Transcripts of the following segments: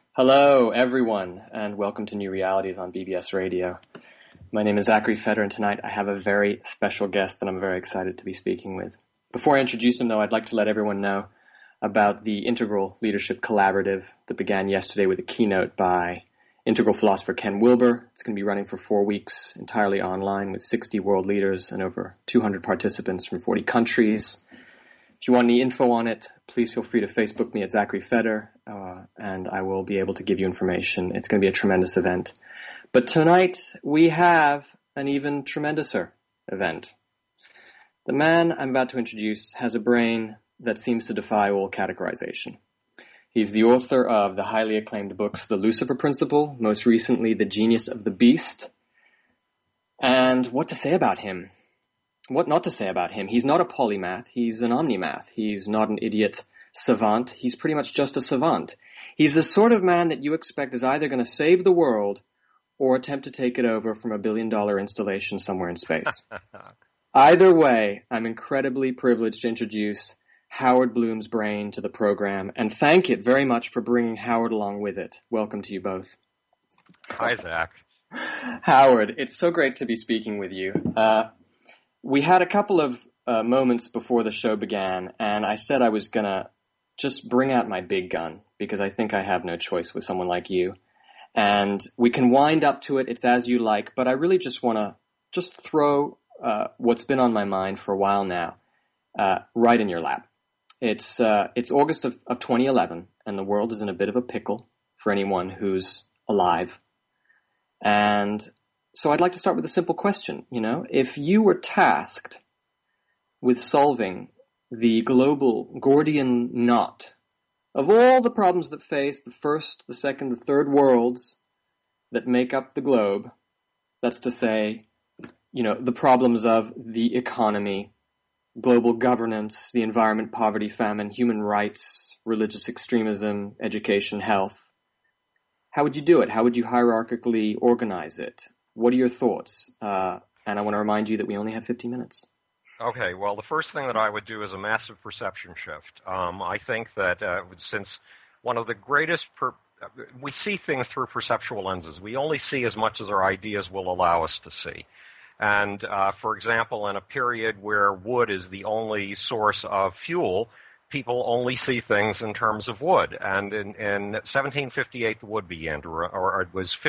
Hello, everyone, and welcome to New Realities on BBS Radio. My name is Zachary Fetter, and tonight I have a very special guest that I'm very excited to be speaking with. Before I introduce him, though, I'd like to let everyone know about the Integral Leadership Collaborative that began yesterday with a keynote by integral philosopher Ken Wilber. It's going to be running for 4 weeks, entirely online, with 60 world leaders and over 200 participants from 40 countries. If you want any info on it, please feel free to Facebook me at Zachary Fetter, and I will be able to give you information. It's going to be a tremendous event. But tonight, we have an even tremendouser event. The man I'm about to introduce has a brain that seems to defy all categorization. He's the author of the highly acclaimed books The Lucifer Principle, most recently The Genius of the Beast. And what to say about him? What not to say about him? He's not a polymath. He's an omnimath. He's not an idiot savant. He's pretty much just a savant. He's the sort of man that you expect is either going to save the world or attempt to take it over from $1 billion installation somewhere in space. Either way, I'm incredibly privileged to introduce Howard Bloom's brain to the program and thank it very much for bringing Howard along with it. Welcome to you both. Hi, Zach. Howard, it's so great to be speaking with you. We had a couple of moments before the show began, and I said I was going to just bring out my big gun, because I think I have no choice with someone like you. And we can wind up to it, it's as you like, but I really just want to just throw what's been on my mind for a while now right in your lap. It's August of 2011, and the world is in a bit of a pickle for anyone who's alive. And so I'd like to start with a simple question, if you were tasked with solving the global Gordian knot of all the problems that face the first, the second, the third worlds that make up the globe, that's to say, the problems of the economy, global governance, the environment, poverty, famine, human rights, religious extremism, education, health, how would you do it? How would you hierarchically organize it? What are your thoughts? And I want to remind you that we only have 15 minutes. Okay, well, the first thing that I would do is a massive perception shift. I think that since one of the greatest, we see things through perceptual lenses. We only see as much as our ideas will allow us to see. And, for example, in a period where wood is the only source of fuel, people only see things in terms of wood. And in 1758, the wood began to run, or it was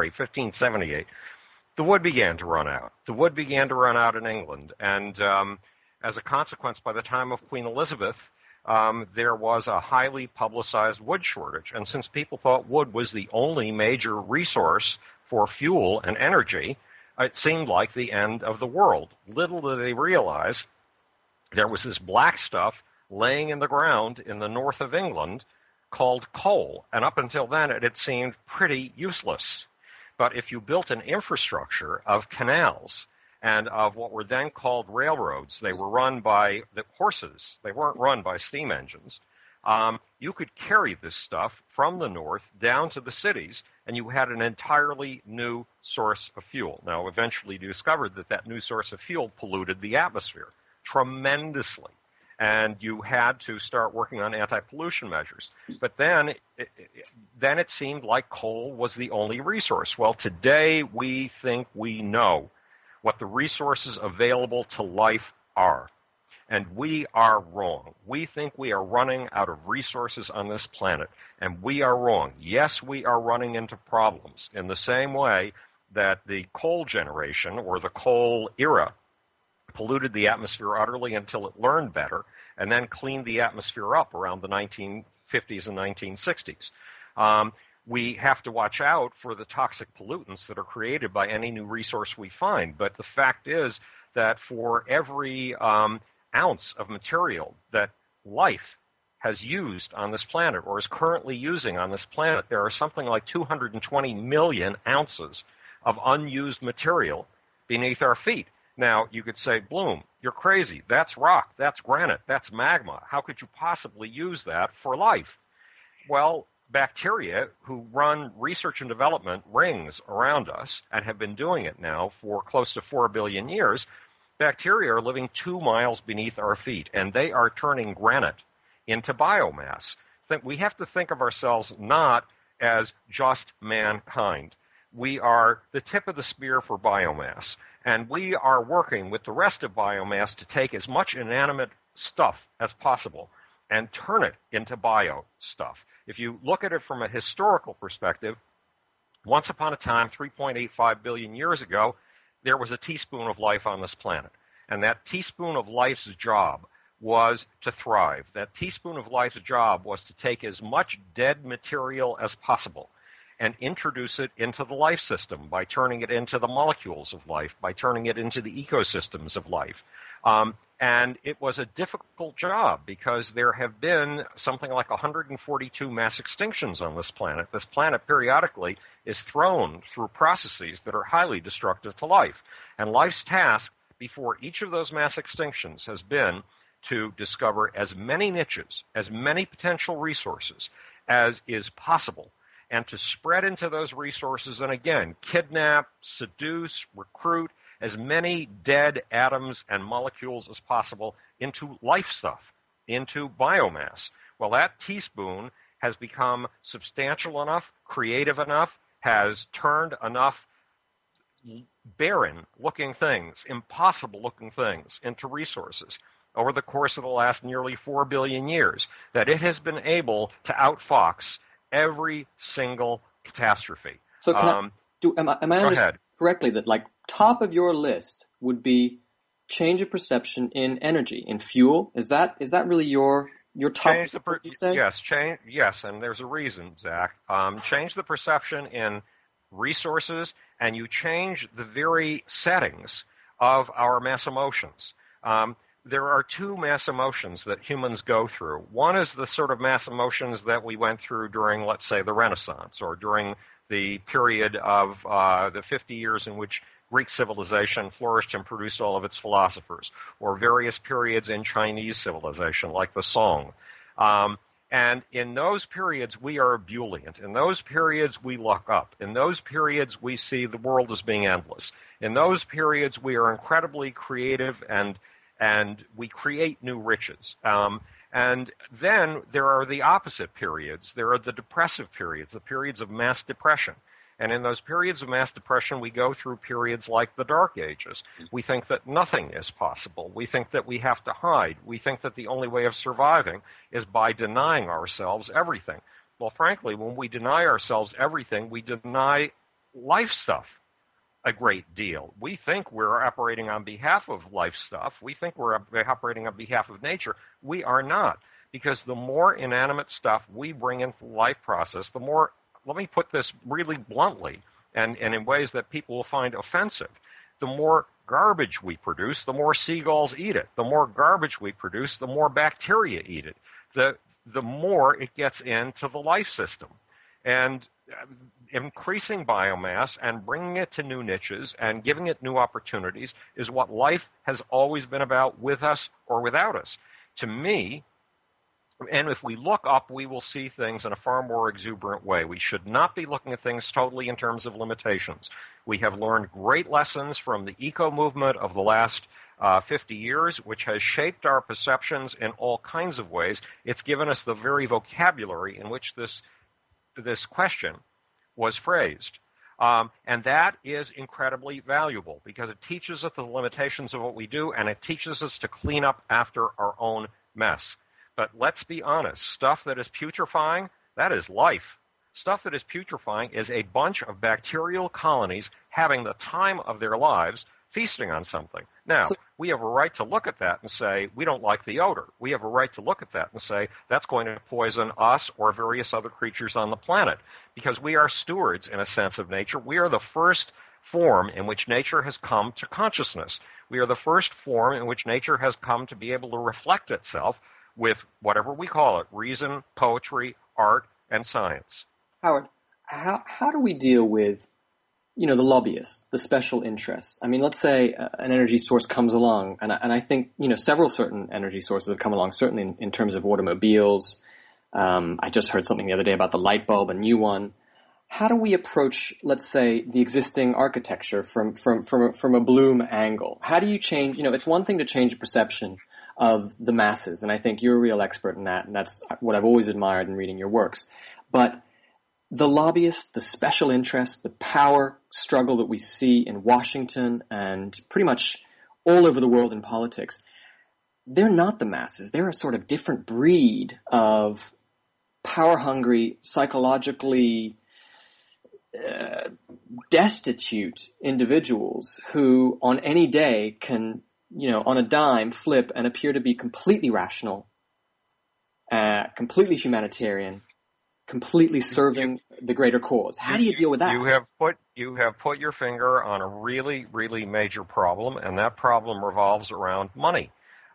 1578. The wood began to run out. The wood began to run out in England. And as a consequence, by the time of Queen Elizabeth, there was a highly publicized wood shortage. And since people thought wood was the only major resource for fuel and energy, it seemed like the end of the world. Little did they realize there was this black stuff laying in the ground in the north of England called coal. And up until then, it had seemed pretty useless. But if you built an infrastructure of canals and of what were then called railroads, they were run by the horses, they weren't run by steam engines, you could carry this stuff from the north down to the cities, and you had an entirely new source of fuel. Now, eventually you discovered that that new source of fuel polluted the atmosphere tremendously, and you had to start working on anti-pollution measures. But then it seemed like coal was the only resource. Well, today we think we know what the resources available to life are. And we are wrong. We think we are running out of resources on this planet, and we are wrong. Yes, we are running into problems in the same way that the coal generation or the coal era polluted the atmosphere utterly until it learned better, and then cleaned the atmosphere up around the 1950s and 1960s. We have to watch out for the toxic pollutants that are created by any new resource we find. But the fact is that for every ounce of material that life has used on this planet or is currently using on this planet, there are something like 220 million ounces of unused material beneath our feet. Now, you could say, Bloom, you're crazy. That's rock. That's granite. That's magma. How could you possibly use that for life? Well, bacteria who run research and development rings around us and have been doing it now for close to 4 billion years, bacteria are living 2 miles beneath our feet, and they are turning granite into biomass. We have to think of ourselves not as just mankind. We are the tip of the spear for biomass, and we are working with the rest of biomass to take as much inanimate stuff as possible and turn it into bio stuff. If you look at it from a historical perspective, once upon a time, 3.85 billion years ago, there was a teaspoon of life on this planet. And that teaspoon of life's job was to thrive. That teaspoon of life's job was to take as much dead material as possible and introduce it into the life system by turning it into the molecules of life, by turning it into the ecosystems of life. And it was a difficult job because there have been something like 142 mass extinctions on this planet. This planet periodically is thrown through processes that are highly destructive to life. And life's task before each of those mass extinctions has been to discover as many niches, as many potential resources as is possible, and to spread into those resources and, again, kidnap, seduce, recruit as many dead atoms and molecules as possible into life stuff, into biomass. Well, that teaspoon has become substantial enough, creative enough, has turned enough barren-looking things, impossible-looking things into resources over the course of the last nearly 4 billion years that it has been able to outfox every single catastrophe. So am I understanding correctly that, like, top of your list would be change of perception in energy, in fuel? Is that really your top? Yes, and there's a reason, Zach. Change the perception in resources, and you change the very settings of our mass emotions. There are two mass emotions that humans go through. One is the sort of mass emotions that we went through during, let's say, the Renaissance, or during the period of the 50 years in which Greek civilization flourished and produced all of its philosophers, or various periods in Chinese civilization, like the Song. And in those periods, we are ebullient. In those periods, we look up. In those periods, we see the world as being endless. In those periods, we are incredibly creative and we create new riches. And then there are the opposite periods. There are the depressive periods, the periods of mass depression. And in those periods of mass depression, we go through periods like the Dark Ages. We think that nothing is possible. We think that we have to hide. We think that the only way of surviving is by denying ourselves everything. Well, frankly, when we deny ourselves everything, we deny life stuff a great deal. We think we're operating on behalf of life stuff. We think we're operating on behalf of nature. We are not, because the more inanimate stuff we bring into the life process, the more, let me put this really bluntly and in ways that people will find offensive, the more garbage we produce, the more seagulls eat it. The more garbage we produce, the more bacteria eat it. The more it gets into the life system. And increasing biomass and bringing it to new niches and giving it new opportunities is what life has always been about, with us or without us. To me, and if we look up, we will see things in a far more exuberant way. We should not be looking at things totally in terms of limitations. We have learned great lessons from the eco movement of the last 50 years, which has shaped our perceptions in all kinds of ways. It's given us the very vocabulary in which this question was phrased. And that is incredibly valuable because it teaches us the limitations of what we do, and it teaches us to clean up after our own mess. But let's be honest, stuff that is putrefying, that is life. Stuff that is putrefying is a bunch of bacterial colonies having the time of their lives feasting on something. Now, we have a right to look at that and say, we don't like the odor. We have a right to look at that and say, that's going to poison us or various other creatures on the planet, because we are stewards, in a sense, of nature. We are the first form in which nature has come to consciousness. We are the first form in which nature has come to be able to reflect itself with whatever we call it, reason, poetry, art, and science. Howard, how do we deal with, the lobbyists, the special interests? I mean, let's say an energy source comes along, and I think, several certain energy sources have come along, certainly in terms of automobiles. I just heard something the other day about the light bulb, a new one. How do we approach, let's say, the existing architecture from a Bloom angle? How do you change, it's one thing to change perception of the masses, and I think you're a real expert in that, and that's what I've always admired in reading your works. But the lobbyists, the special interests, the power struggle that we see in Washington and pretty much all over the world in politics, they're not the masses. They're a sort of different breed of power-hungry, psychologically destitute individuals who on any day can, on a dime, flip and appear to be completely rational, completely humanitarian, completely serving the greater cause. How do you deal with that? You have put your finger on a really, really major problem, and that problem revolves around money.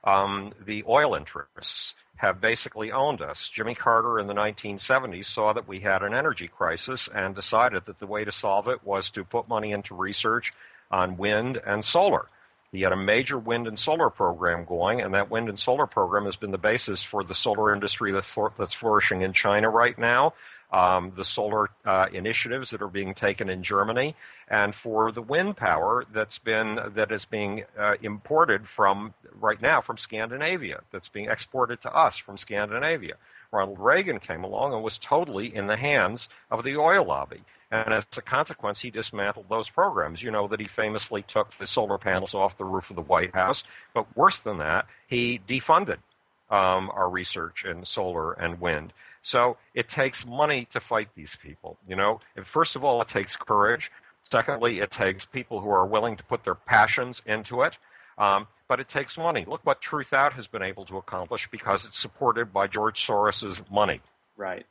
The oil interests have basically owned us. Jimmy Carter in the 1970s saw that we had an energy crisis and decided that the way to solve it was to put money into research on wind and solar. He had a major wind and solar program going, and that wind and solar program has been the basis for the solar industry that's flourishing in China right now, the solar initiatives that are being taken in Germany, and for the wind power that is being imported from right now from Scandinavia, that's being exported to us from Scandinavia. Ronald Reagan came along and was totally in the hands of the oil lobby. And as a consequence, he dismantled those programs. You know that he famously took the solar panels off the roof of the White House. But worse than that, he defunded our research in solar and wind. So it takes money to fight these people. And first of all, it takes courage. Secondly, it takes people who are willing to put their passions into it. But it takes money. Look what Truth Out has been able to accomplish because it's supported by George Soros's money. Right.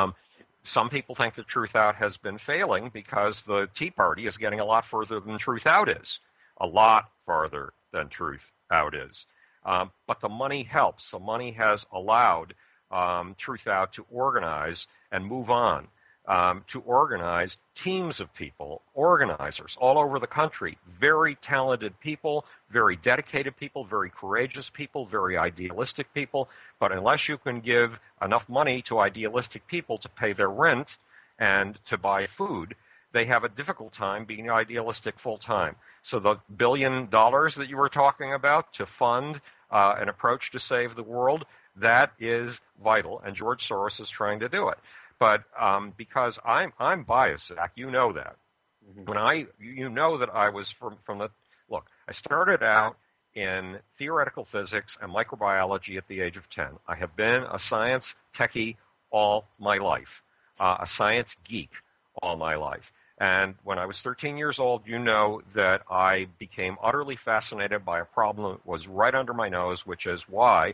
Some people think that Truth Out has been failing because the Tea Party is getting a lot further than Truth Out is. A lot farther than Truth Out is. But the money helps. The money has allowed Truth Out to organize and move on, to organize teams of people, organizers all over the country, very talented people, very dedicated people, very courageous people, very idealistic people. But unless you can give enough money to idealistic people to pay their rent and to buy food, they have a difficult time being idealistic full time. So the $1 billion that you were talking about to fund an approach to save the world, that is vital, and George Soros is trying to do it. But because I'm biased, Zach, you know that. Mm-hmm. You know that I was from the look. I started out in theoretical physics and microbiology at the age of 10. I have been a science techie all my life, a science geek all my life. And when I was 13 years old, you know that I became utterly fascinated by a problem that was right under my nose, which is why.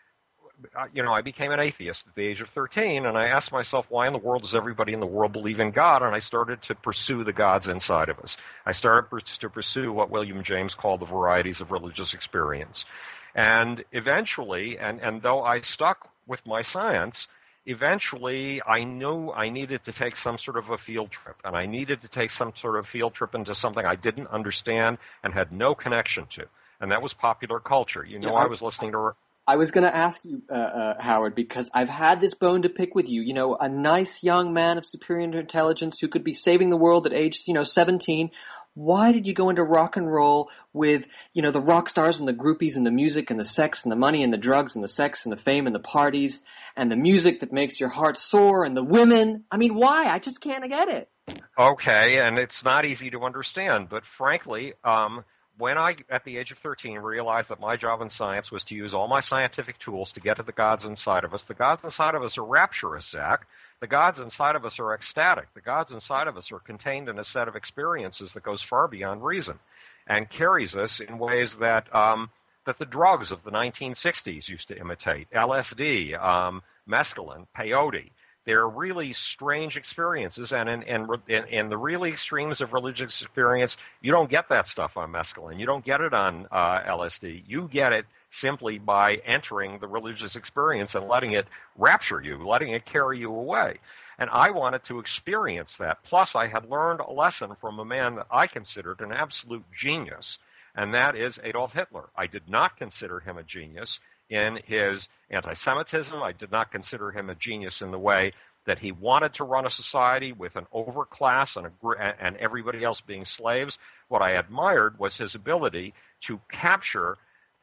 I became an atheist at the age of 13, and I asked myself, why in the world does everybody in the world believe in God? And I started to pursue the gods inside of us. I started to pursue what William James called the varieties of religious experience. And eventually, and though I stuck with my science, eventually I knew I needed to take some sort of a field trip, and I needed to take some sort of field trip into something I didn't understand and had no connection to, and that was popular culture. I was listening to... I was going to ask you, Howard, because I've had this bone to pick with you. A nice young man of superior intelligence who could be saving the world at age, 17. Why did you go into rock and roll with, the rock stars and the groupies and the music and the sex and the money and the drugs and the sex and the fame and the parties and the music that makes your heart soar and the women? I mean, why? I just can't get it. Okay, and it's not easy to understand, but frankly, when I, at the age of 13, realized that my job in science was to use all my scientific tools to get to the gods inside of us, the gods inside of us are rapturous, Zach. The gods inside of us are ecstatic. The gods inside of us are contained in a set of experiences that goes far beyond reason and carries us in ways that that the drugs of the 1960s used to imitate. LSD, mescaline, peyote. They're really strange experiences, and in the really extremes of religious experience, you don't get that stuff on mescaline. You don't get it on LSD. You get it simply by entering the religious experience and letting it rapture you, letting it carry you away. And I wanted to experience that. Plus, I had learned a lesson from a man that I considered an absolute genius, and that is Adolf Hitler. I did not consider him a genius in his anti-Semitism. I did not consider him a genius in the way that he wanted to run a society with an overclass and everybody else being slaves. What I admired was his ability to capture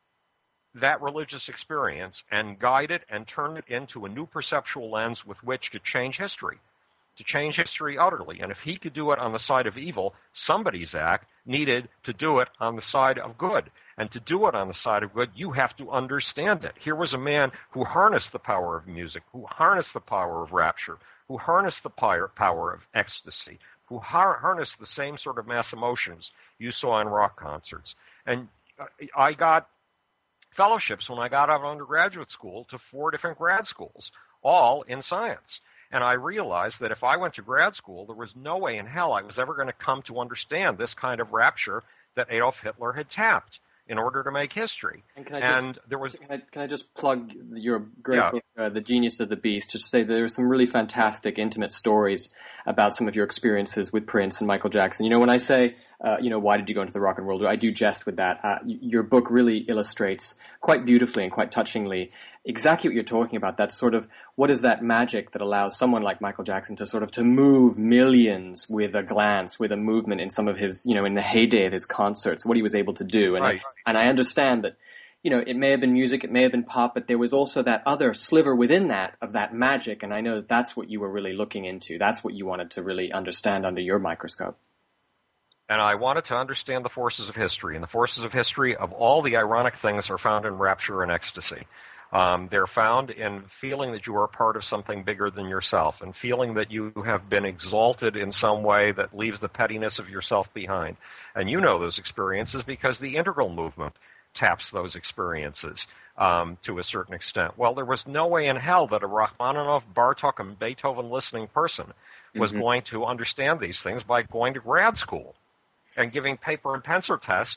that religious experience and guide it and turn it into a new perceptual lens with which to change history. to change history utterly. And if he could do it on the side of evil, somebody, Zach, needed to do it on the side of good. And to do it on the side of good, you have to understand it. Here was a man who harnessed the power of music, who harnessed the power of rapture, who harnessed the power of ecstasy, who harnessed the same sort of mass emotions you saw in rock concerts. And I got fellowships when I got out of undergraduate school to 4 different grad schools, all in science. And I realized that if I went to grad school, there was no way in hell I was ever going to come to understand this kind of rapture that Adolf Hitler had tapped in order to make history. And can I just plug your great book, The Genius of the Beast, to say there are some really fantastic, intimate stories about some of your experiences with Prince and Michael Jackson. When I say, why did you go into the rock and roll? I do jest with that. Your book really illustrates quite beautifully and quite touchingly exactly what you're talking about. That sort of, what is that magic that allows someone like Michael Jackson to sort of to move millions with a glance, with a movement in some of his, in the heyday of his concerts, what he was able to do. And, right. And I understand that, it may have been music, it may have been pop, but there was also that other sliver within that of that magic. And I know that that's what you were really looking into. That's what you wanted to really understand under your microscope. And I wanted to understand the forces of history. And the forces of history of all the ironic things are found in rapture and ecstasy. They're found in feeling that you are a part of something bigger than yourself and feeling that you have been exalted in some way that leaves the pettiness of yourself behind. And you know those experiences because the integral movement taps those experiences to a certain extent. Well, there was no way in hell that a Rachmaninoff, Bartok, and Beethoven listening person was going to understand these things by going to grad school and giving paper and pencil tests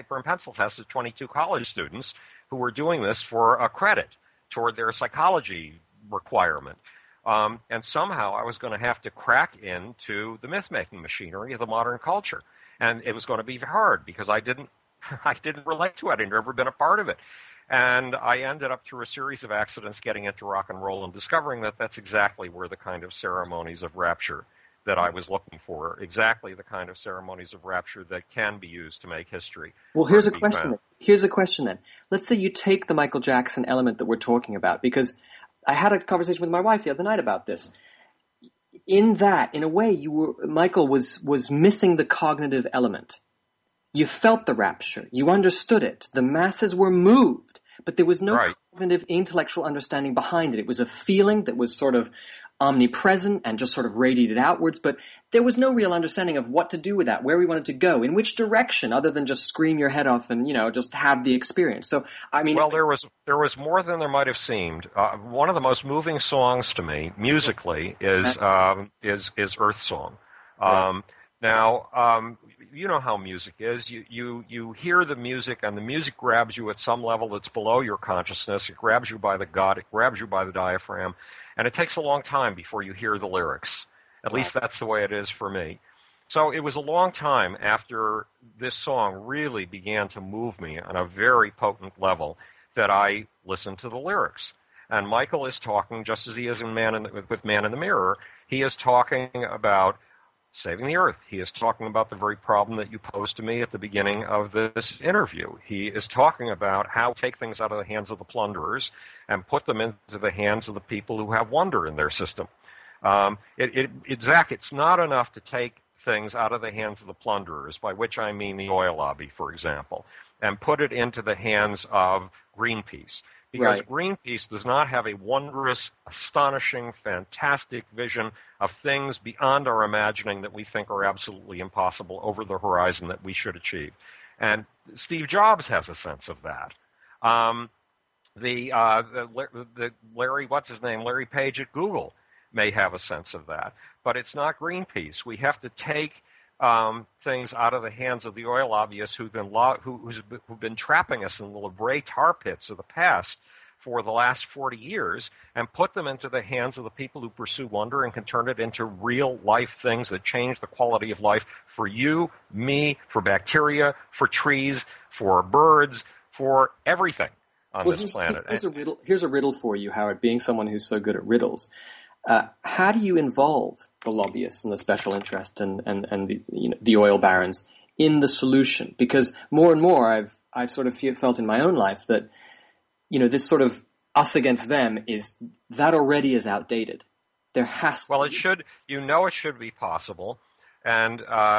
to 22 college students who were doing this for a credit toward their psychology requirement. And somehow I was going to have to crack into the myth-making machinery of the modern culture. And it was going to be hard because I didn't relate to it. I'd never been a part of it. And I ended up through a series of accidents getting into rock and roll and discovering that that's exactly where the kind of ceremonies of rapture that I was looking for, exactly the kind of ceremonies of rapture that can be used to make history. Well, here's a question. Here's a question then. Let's say you take the Michael Jackson element that we're talking about, because I had a conversation with my wife the other night about this. In a way, Michael was missing the cognitive element. You felt the rapture. You understood it. The masses were moved, but there was no cognitive, intellectual understanding behind it. It was a feeling that was sort of omnipresent and just sort of radiated outwards, but there was no real understanding of what to do with that, where we wanted to go, in which direction, other than just scream your head off and, just have the experience. So, I mean... Well, there was more than there might have seemed. One of the most moving songs to me, musically, is Earth Song. Now, you know how music is. You hear the music, and the music grabs you at some level that's below your consciousness. It grabs you by the gut. It grabs you by the diaphragm. And it takes a long time before you hear the lyrics. At least that's the way it is for me. So it was a long time after this song really began to move me on a very potent level that I listened to the lyrics. And Michael is talking, just as he is with Man in the Mirror, he is talking about saving the earth. He is talking about the very problem that you posed to me at the beginning of this interview. He is talking about how to take things out of the hands of the plunderers and put them into the hands of the people who have wonder in their system. Zach, it's not enough to take things out of the hands of the plunderers, by which I mean the oil lobby, for example, and put it into the hands of Greenpeace. Because Greenpeace does not have a wondrous, astonishing, fantastic vision of things beyond our imagining that we think are absolutely impossible over the horizon that we should achieve. And Steve Jobs has a sense of that. Larry Page at Google may have a sense of that. But it's not Greenpeace. We have to take things out of the hands of the oil lobbyists who've been trapping us in the La Brea tar pits of the past for the last 40 years and put them into the hands of the people who pursue wonder and can turn it into real-life things that change the quality of life for you, me, for bacteria, for trees, for birds, for everything on this planet. Here's a riddle for you, Howard, being someone who's so good at riddles. How do you involve the lobbyists and the special interest and the oil barons in the solution? Because more and more I've sort of felt in my own life that this sort of us against them that already is outdated. There has Well, to it be. should. It should be possible. And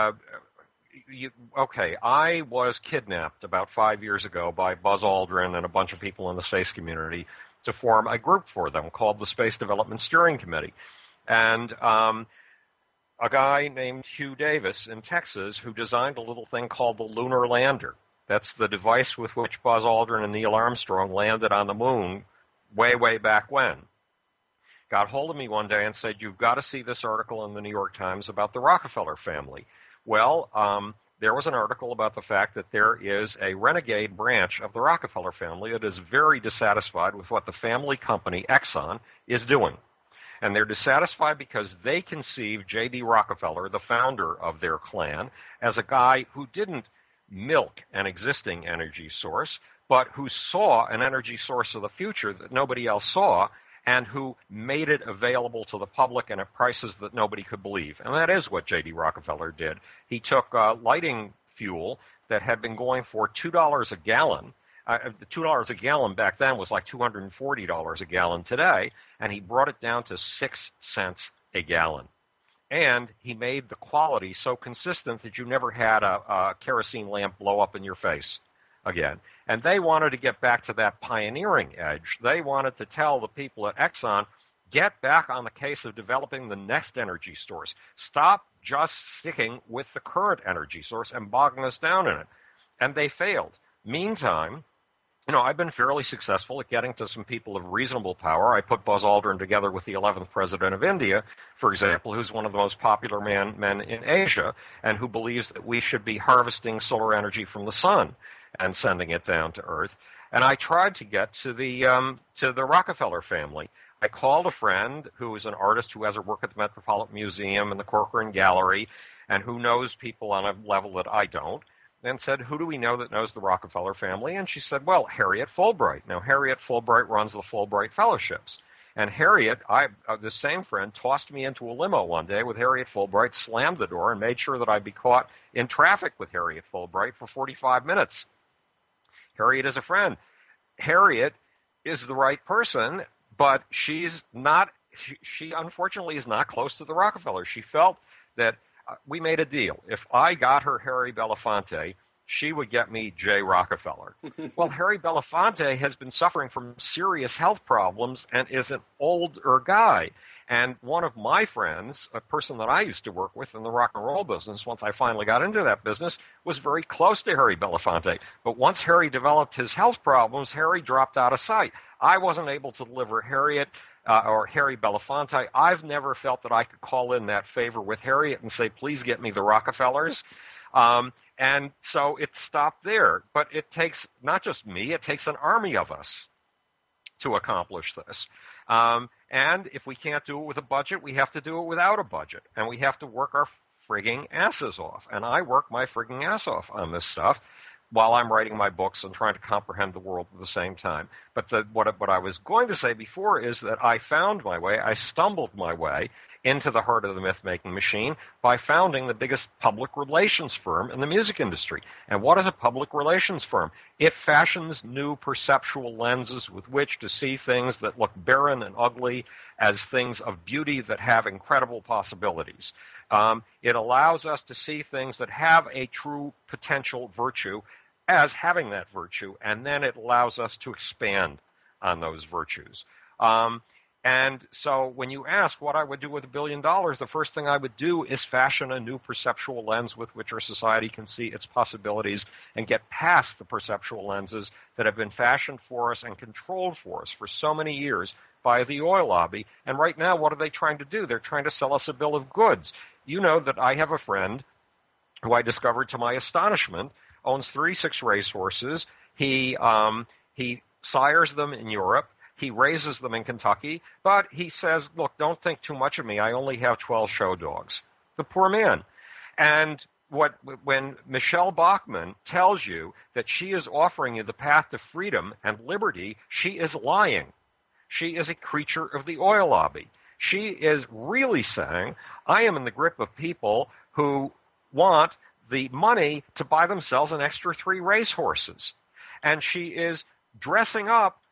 okay, I was kidnapped about 5 years ago by Buzz Aldrin and a bunch of people in the space community to form a group for them called the Space Development Steering Committee. And a guy named Hugh Davis in Texas who designed a little thing called the Lunar Lander. That's the device with which Buzz Aldrin and Neil Armstrong landed on the moon way, way back when. Got hold of me one day and said, "You've got to see this article in the New York Times about the Rockefeller family." Well, there was an article about the fact that there is a renegade branch of the Rockefeller family that is very dissatisfied with what the family company, Exxon, is doing. And they're dissatisfied because they conceive J.D. Rockefeller, the founder of their clan, as a guy who didn't milk an existing energy source, but who saw an energy source of the future that nobody else saw, and who made it available to the public and at prices that nobody could believe. And that is what J.D. Rockefeller did. He took lighting fuel that had been going for $2 a gallon. $2 a gallon back then was like $240 a gallon today, and he brought it down to 6 cents a gallon. And he made the quality so consistent that you never had a kerosene lamp blow up in your face again. And they wanted to get back to that pioneering edge. They wanted to tell the people at Exxon, get back on the case of developing the next energy source. Stop just sticking with the current energy source and bogging us down in it. And they failed. Meantime, I've been fairly successful at getting to some people of reasonable power. I put Buzz Aldrin together with the 11th president of India, for example, who's one of the most popular men in Asia, and who believes that we should be harvesting solar energy from the sun and sending it down to Earth. And I tried to get to the Rockefeller family. I called a friend who is an artist who has her work at the Metropolitan Museum and the Corcoran Gallery, and who knows people on a level that I don't, and said, "Who do we know that knows the Rockefeller family?" And she said, "Well, Harriet Fulbright." Now, Harriet Fulbright runs the Fulbright Fellowships. And Harriet, the same friend, tossed me into a limo one day with Harriet Fulbright, slammed the door, and made sure that I'd be caught in traffic with Harriet Fulbright for 45 minutes. Harriet is a friend. Harriet is the right person, but she's not. She unfortunately is not close to the Rockefellers. She felt that we made a deal. If I got her Harry Belafonte, she would get me Jay Rockefeller. Well, Harry Belafonte has been suffering from serious health problems and is an older guy. And one of my friends, a person that I used to work with in the rock and roll business, once I finally got into that business, was very close to Harry Belafonte. But once Harry developed his health problems, Harry dropped out of sight. I wasn't able to deliver Harriet or Harry Belafonte. I've never felt that I could call in that favor with Harriet and say, "Please get me the Rockefellers." And so it stopped there. But it takes not just me, it takes an army of us to accomplish this. And if we can't do it with a budget, we have to do it without a budget. And we have to work our frigging asses off. And I work my frigging ass off on this stuff while I'm writing my books and trying to comprehend the world at the same time. But what I was going to say before is that I found my way, I stumbled my way into the heart of the myth-making machine by founding the biggest public relations firm in the music industry. And what is a public relations firm? It fashions new perceptual lenses with which to see things that look barren and ugly as things of beauty that have incredible possibilities. It allows us to see things that have a true potential virtue as having that virtue, and then it allows us to expand on those virtues. And so when you ask what I would do with $1 billion, the first thing I would do is fashion a new perceptual lens with which our society can see its possibilities and get past the perceptual lenses that have been fashioned for us and controlled for us for so many years by the oil lobby. And right now, what are they trying to do? They're trying to sell us a bill of goods. You know that I have a friend who I discovered to my astonishment owns 36 racehorses. He sires them in Europe. He raises them in Kentucky, but he says, "Look, don't think too much of me. I only have 12 show dogs." The poor man. And when Michelle Bachmann tells you that she is offering you the path to freedom and liberty, she is lying. She is a creature of the oil lobby. She is really saying, I am in the grip of people who want the money to buy themselves an extra 3 racehorses. And she is dressing up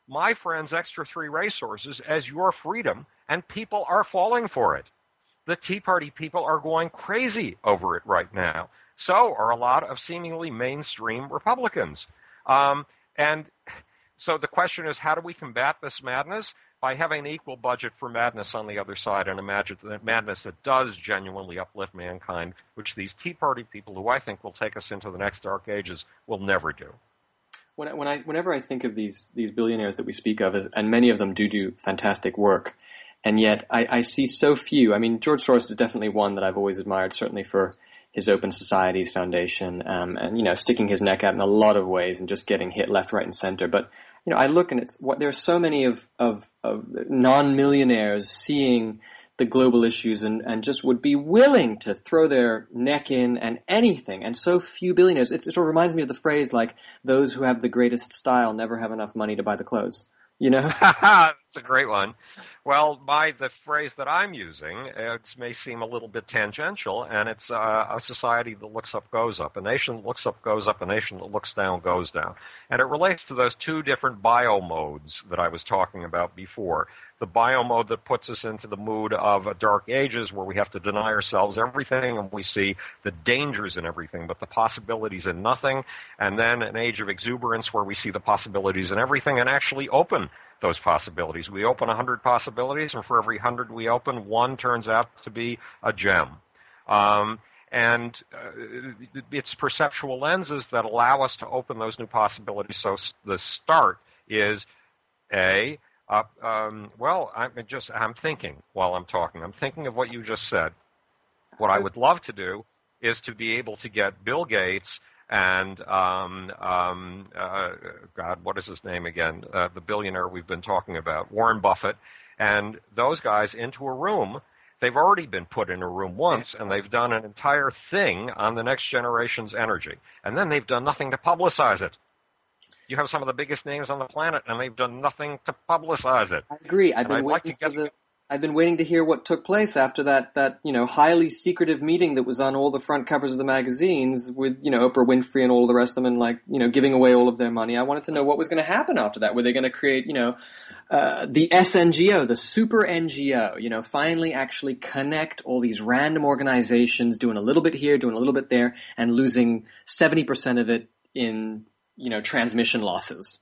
my friend's Extra 3 racehorses as your freedom, and people are falling for it. The Tea Party people are going crazy over it right now. So are a lot of seemingly mainstream Republicans. And so the question is, how do we combat this madness? By having an equal budget for madness on the other side, and imagine that madness that does genuinely uplift mankind, which these Tea Party people, who I think will take us into the next dark ages, will never do. Whenever I think of these billionaires that we speak of, and many of them do fantastic work, and yet I see so few. I mean, George Soros is definitely one that I've always admired, certainly for his Open Societies Foundation, and sticking his neck out in a lot of ways and just getting hit left, right, and center. But I look and there's so many of non-millionaires seeing the global issues and just would be willing to throw their neck in and anything, and so few billionaires. It sort of reminds me of the phrase, like, those who have the greatest style never have enough money to buy the clothes. That's a great one. Well, the phrase that I'm using, it may seem a little bit tangential, and it's a society that looks up goes up. A nation that looks up goes up. A nation that looks down goes down. And it relates to those two different bio modes that I was talking about before. The bio mode that puts us into the mood of dark ages, where we have to deny ourselves everything and we see the dangers in everything but the possibilities in nothing. And then an age of exuberance where we see the possibilities in everything and actually open those possibilities. We open 100 possibilities, and for every 100 we open, one turns out to be a gem. It's perceptual lenses that allow us to open those new possibilities. So the start is I'm thinking while I'm talking. I'm thinking of what you just said. What I would love to do is to be able to get Bill Gates and what is his name again? The billionaire we've been talking about, Warren Buffett, and those guys into a room. They've already been put in a room once, and they've done an entire thing on the next generation's energy. And then they've done nothing to publicize it. You have some of the biggest names on the planet, and they've done nothing to publicize it. I agree. I've been waiting to hear what took place after that highly secretive meeting that was on all the front covers of the magazines with Oprah Winfrey and all the rest of them, and giving away all of their money. I wanted to know what was going to happen after that. Were they going to create the SNGO, the super NGO? Finally actually connect all these random organizations, doing a little bit here, doing a little bit there, and losing 70% of it in transmission losses.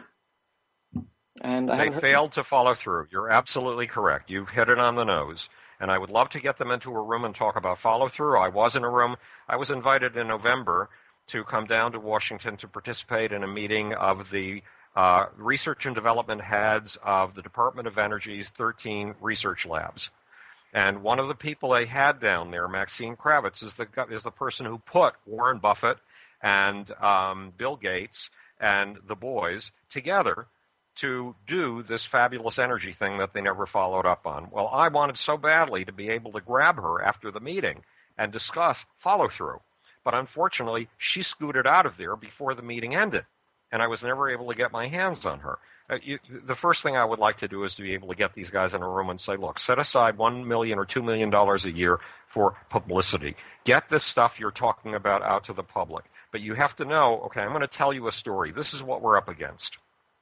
And they failed to follow through. You're absolutely correct. You've hit it on the nose. And I would love to get them into a room and talk about follow-through. I was in a room. I was invited in November to come down to Washington to participate in a meeting of the research and development heads of the Department of Energy's 13 research labs. And one of the people they had down there, Maxine Kravitz, is the person who put Warren Buffett and Bill Gates and the boys together to do this fabulous energy thing that they never followed up on. Well, I wanted so badly to be able to grab her after the meeting and discuss follow-through. But unfortunately, she scooted out of there before the meeting ended, and I was never able to get my hands on her. The first thing I would like to do is to be able to get these guys in a room and say, look, set aside $1 million or $2 million a year for publicity. Get this stuff you're talking about out to the public. But you have to know, okay, I'm going to tell you a story. This is what we're up against.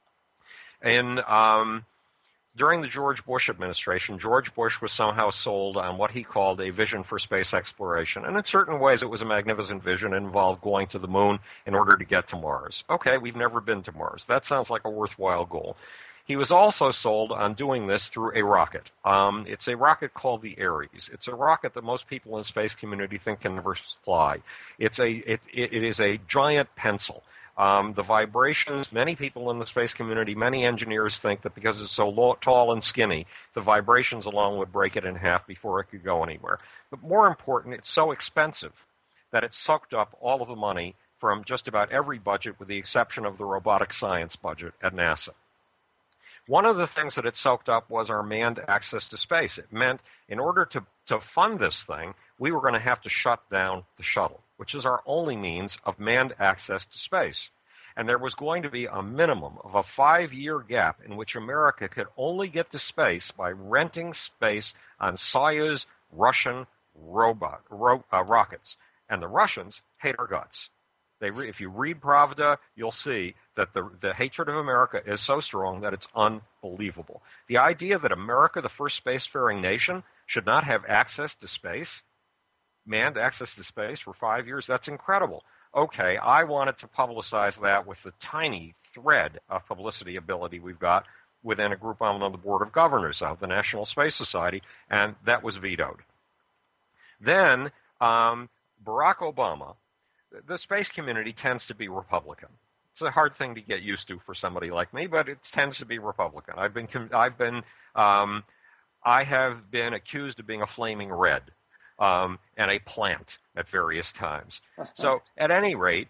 During the George Bush administration, George Bush was somehow sold on what he called a vision for space exploration. And in certain ways, it was a magnificent vision. It involved going to the moon in order to get to Mars. Okay, we've never been to Mars. That sounds like a worthwhile goal. He was also sold on doing this through a rocket. It's a rocket called the Ares. It's a rocket that most people in the space community think can never fly. It is a giant pencil. The vibrations, many people in the space community, many engineers think that because it's so tall and skinny, the vibrations alone would break it in half before it could go anywhere. But more important, it's so expensive that it sucked up all of the money from just about every budget with the exception of the robotic science budget at NASA. One of the things that it soaked up was our manned access to space. It meant in order to fund this thing, we were going to have to shut down the shuttle, which is our only means of manned access to space. And there was going to be a minimum of a 5-year gap in which America could only get to space by renting space on Soyuz Russian rockets. And the Russians hate our guts. If you read Pravda, you'll see that the hatred of America is so strong that it's unbelievable. The idea that America, the first spacefaring nation, should not have access to space, manned access to space for 5 years, that's incredible. Okay, I wanted to publicize that with the tiny thread of publicity ability we've got within a group I'm on the board of governors of, the National Space Society, and that was vetoed. Then Barack Obama, the space community tends to be Republican. It's a hard thing to get used to for somebody like me, but it tends to be Republican. I have been accused of being a flaming red and a plant at various times. So at any rate,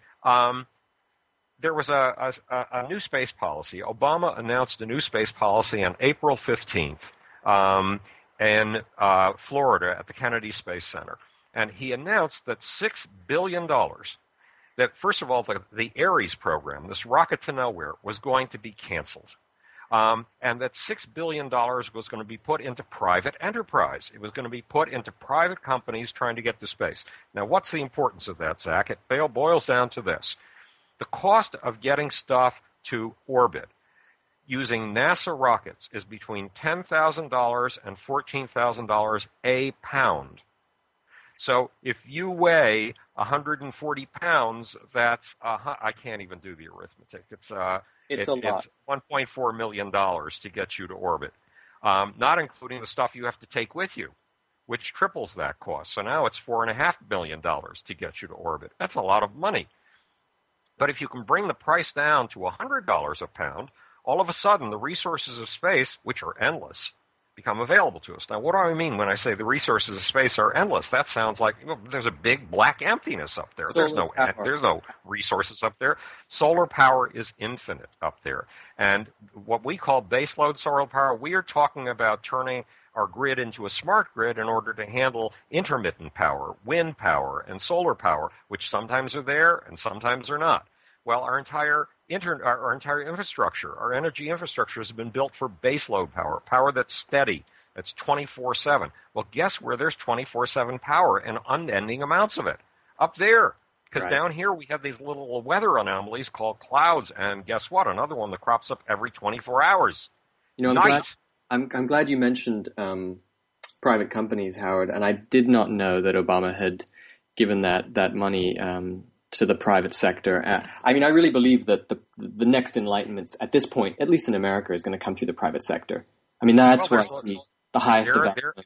there was a new space policy. Obama announced a new space policy on April 15th in Florida at the Kennedy Space Center. And he announced that $6 billion, that first of all, the Ares program, this rocket to nowhere, was going to be canceled. And that $6 billion was going to be put into private enterprise. It was going to be put into private companies trying to get to space. Now, what's the importance of that, Zach? It boils down to this. The cost of getting stuff to orbit using NASA rockets is between $10,000 and $14,000 a pound. So if you weigh 140 pounds, that's I can't even do the arithmetic. It's a lot. It's $1.4 million to get you to orbit, not including the stuff you have to take with you, which triples that cost. So now it's $4.5 million to get you to orbit. That's a lot of money. But if you can bring the price down to $100 a pound, all of a sudden the resources of space, which are endless, become available to us. Now, what do I mean when I say the resources of space are endless? That sounds like there's a big black emptiness up there. There's no resources up there. Solar power is infinite up there. And what we call baseload solar power, we are talking about turning our grid into a smart grid in order to handle intermittent power, wind power, and solar power, which sometimes are there and sometimes are not. Well, our entire infrastructure, our energy infrastructure has been built for baseload power, power that's steady, that's 24/7. Well, guess where there's 24/7 power and unending amounts of it? Up there. Because down here we have these little weather anomalies called clouds, and guess what? Another one that crops up every 24 hours. I'm glad you mentioned private companies, Howard, and I did not know that Obama had given that money to the private sector. I really believe that the next enlightenment at this point, at least in America, is going to come through the private sector. That's where I see the highest development.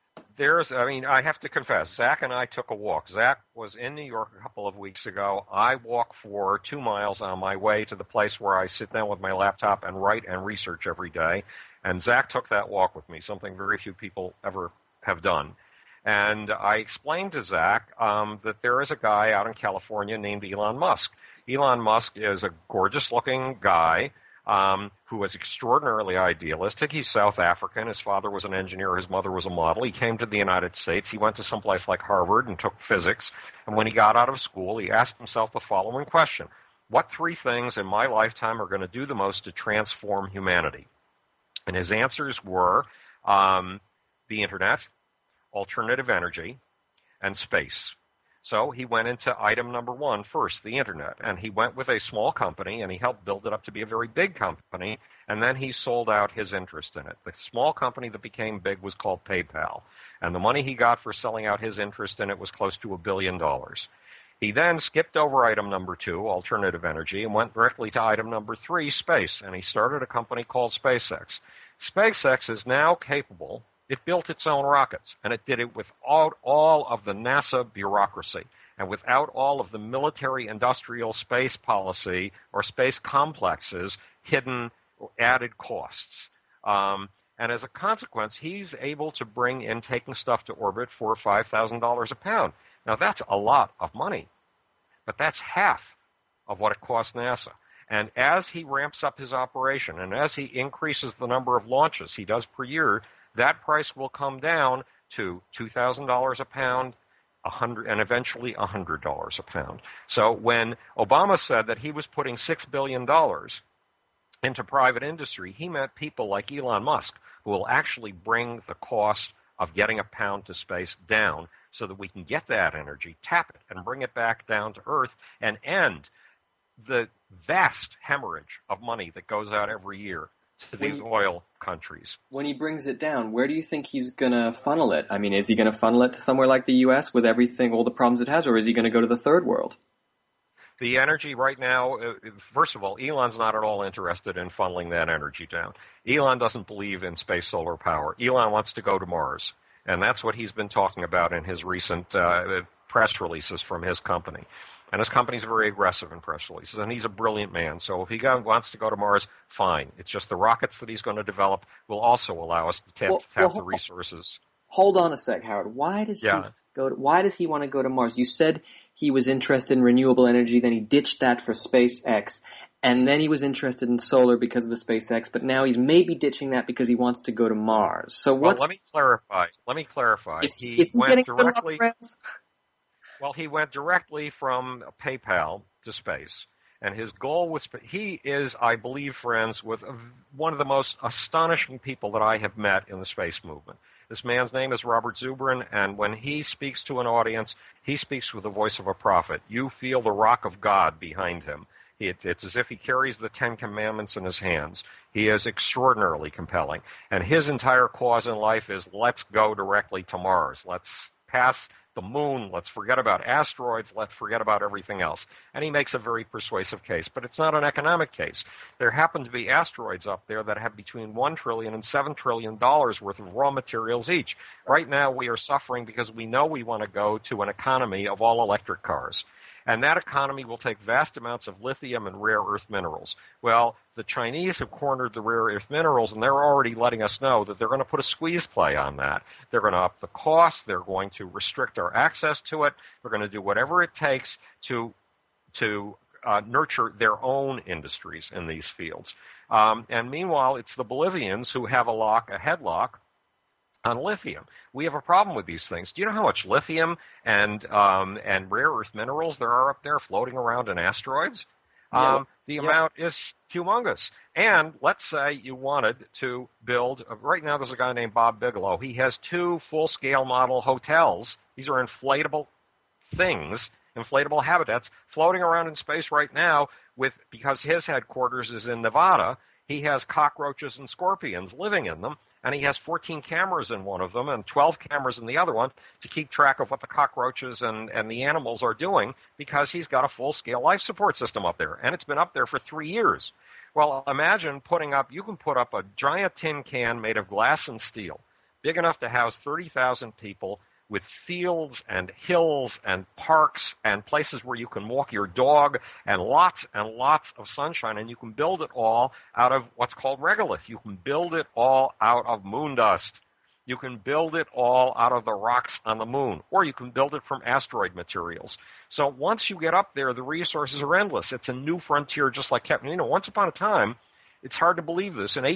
I have to confess, Zach and I took a walk. Zach was in New York a couple of weeks ago. I walk for 2 miles on my way to the place where I sit down with my laptop and write and research every day. And Zach took that walk with me, something very few people ever have done. And I explained to Zach that there is a guy out in California named Elon Musk. Elon Musk is a gorgeous-looking guy who is extraordinarily idealistic. He's South African. His father was an engineer. His mother was a model. He came to the United States. He went to someplace like Harvard and took physics. And when he got out of school, he asked himself the following question: what 3 things in my lifetime are going to do the most to transform humanity? And his answers were the Internet, alternative energy, and space. So he went into item number 1 first, the Internet, and he went with a small company, and he helped build it up to be a very big company, and then he sold out his interest in it. The small company that became big was called PayPal, and the money he got for selling out his interest in it was close to $1 billion. He then skipped over item number 2, alternative energy, and went directly to item number 3, space, and he started a company called SpaceX. SpaceX is now capable. It built its own rockets, and it did it without all of the NASA bureaucracy and without all of the military-industrial space policy or space complexes hidden added costs. And as a consequence, he's able to bring in taking stuff to orbit for $5,000 a pound. Now, that's a lot of money, but that's half of what it costs NASA. And as he ramps up his operation and as he increases the number of launches he does per year, that price will come down to $2,000 a pound, and eventually $100 a pound. So when Obama said that he was putting $6 billion into private industry, he meant people like Elon Musk who will actually bring the cost of getting a pound to space down so that we can get that energy, tap it, and bring it back down to Earth and end the vast hemorrhage of money that goes out every year to these oil countries. When he brings it down, where do you think he's going to funnel it? I mean, is he going to funnel it to somewhere like the U.S. with everything, all the problems it has, or is he going to go to the third world? The energy right now, first of all, Elon's not at all interested in funneling that energy down. Elon doesn't believe in space solar power. Elon wants to go to Mars, and that's what he's been talking about in his recent press releases from his company. And his company's very aggressive in press releases, and he's a brilliant man. So if he wants to go to Mars, fine. It's just the rockets that he's going to develop will also allow us to tap the resources. Hold on a sec, Howard. Why does he want to go to Mars? You said he was interested in renewable energy, then he ditched that for SpaceX, and then he was interested in solar because of the SpaceX, but now he's maybe ditching that because he wants to go to Mars. So let me clarify. Is he getting directly? Well, he went directly from PayPal to space, and his goal was he is, I believe, friends with one of the most astonishing people that I have met in the space movement. This man's name is Robert Zubrin, and when he speaks to an audience, he speaks with the voice of a prophet. You feel the rock of God behind him. It's as if he carries the Ten Commandments in his hands. He is extraordinarily compelling, and his entire cause in life is let's go directly to Mars. Let's pass the moon, let's forget about asteroids, let's forget about everything else. And he makes a very persuasive case, but it's not an economic case. There happen to be asteroids up there that have between $1 trillion and $7 trillion worth of raw materials each. Right now we are suffering because we know we want to go to an economy of all electric cars. And that economy will take vast amounts of lithium and rare earth minerals. Well, the Chinese have cornered the rare earth minerals, and they're already letting us know that they're going to put a squeeze play on that. They're going to up the cost. They're going to restrict our access to it. They're going to do whatever it takes to nurture their own industries in these fields. And meanwhile, it's the Bolivians who have a headlock on lithium. We have a problem with these things. Do you know how much lithium and rare earth minerals there are up there floating around in asteroids? The amount is humongous. And let's say you wanted to build, right now there's a guy named Bob Bigelow. He has 2 full-scale model hotels. These are inflatable things, inflatable habitats, floating around in space right now because his headquarters is in Nevada. He has cockroaches and scorpions living in them, and he has 14 cameras in one of them and 12 cameras in the other one to keep track of what the cockroaches and the animals are doing because he's got a full-scale life support system up there, and it's been up there for 3 years. Well, imagine you can put up a giant tin can made of glass and steel, big enough to house 30,000 people, with fields and hills and parks and places where you can walk your dog and lots of sunshine, and you can build it all out of what's called regolith. You can build it all out of moon dust. You can build it all out of the rocks on the moon, or you can build it from asteroid materials. So once you get up there, the resources are endless. It's a new frontier, just like once upon a time, it's hard to believe this, in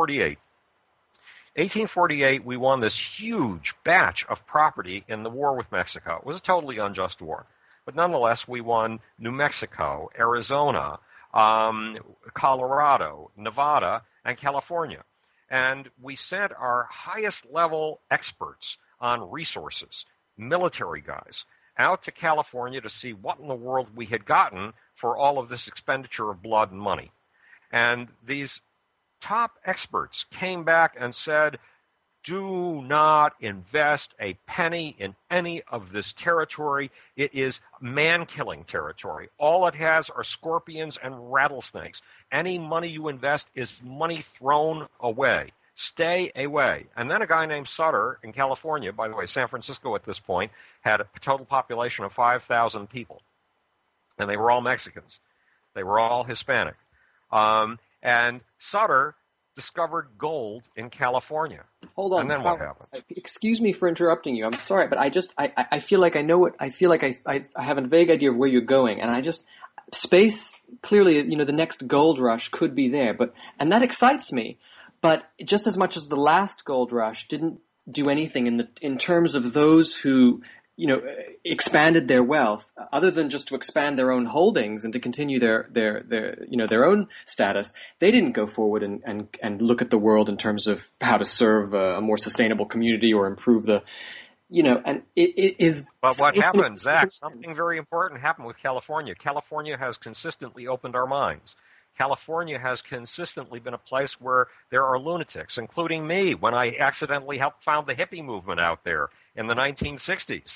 1848, we won this huge batch of property in the war with Mexico. It was a totally unjust war. But nonetheless, we won New Mexico, Arizona, Colorado, Nevada, and California. And we sent our highest level experts on resources, military guys, out to California to see what in the world we had gotten for all of this expenditure of blood and money. And these top experts came back and said, do not invest a penny in any of this territory. It is man-killing territory. All it has are scorpions and rattlesnakes. Any money you invest is money thrown away. Stay away. And then a guy named Sutter in California, by the way, San Francisco at this point, had a total population of 5,000 people. And they were all Mexicans. They were all Hispanic. And Sutter discovered gold in California. Hold on. And then what happened? Excuse me for interrupting you. I'm sorry, but I feel like I know what, I feel like I have a vague idea of where you're going, and space, clearly, the next gold rush could be there, and that excites me, but just as much as the last gold rush didn't do anything in terms of those who expanded their wealth, other than just to expand their own holdings and to continue their own status, they didn't go forward and look at the world in terms of how to serve a more sustainable community or improve the, and it is. But what happened, Zach? Something very important happened with California. California has consistently opened our minds. California has consistently been a place where there are lunatics, including me, when I accidentally helped found the hippie movement out there in the 1960s.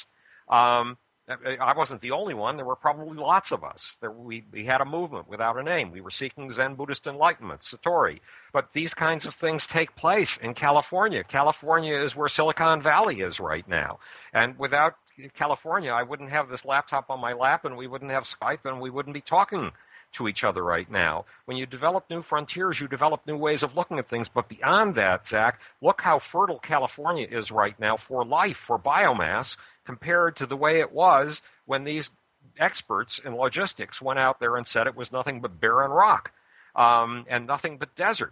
I wasn't the only one. There were probably lots of us. We had a movement without a name. We were seeking Zen Buddhist enlightenment, Satori. But these kinds of things take place in California. California is where Silicon Valley is right now. And without California, I wouldn't have this laptop on my lap, and we wouldn't have Skype, and we wouldn't be talking to each other right now. When you develop new frontiers, you develop new ways of looking at things. But beyond that, Zach, look how fertile California is right now for life, for biomass, compared to the way it was when these experts in logistics went out there and said it was nothing but barren rock and nothing but desert.